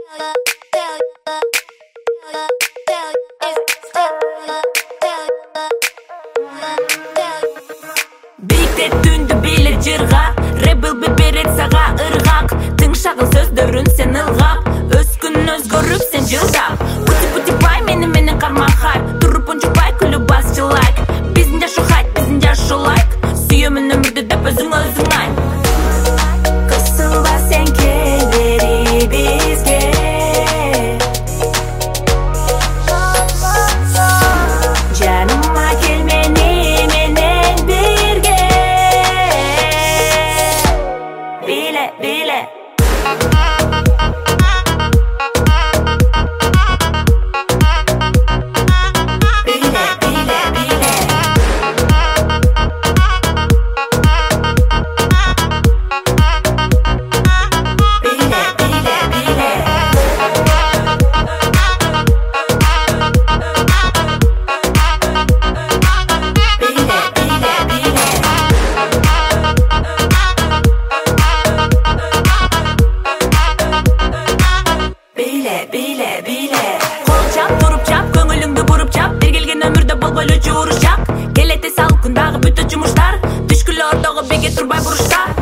Бейте түнді биле жырға, ребл берет саға ырғақ. Тыңшағын сөздерін сен ылғап, өз күн өзгөріп сен жылдап. Пути бай мені қарман хайп, тұрып онжықпай күлі басшы лайк. Біздің жашу хайт, біздің жашу лайк. Сүйемін өмірді деп өзің айт. Қысылба сен келбері бізге, жаныма келмені менен бірге. Биле, биле. Биле, биле. Қол чап, тұрып чап, көңіліңді бұрып чап. Бір келген өмірді болбайлы жуырышақ. Келете салқындағы бүті жұмыштар, түшкілі ордағы беге тұрбай бұрышта.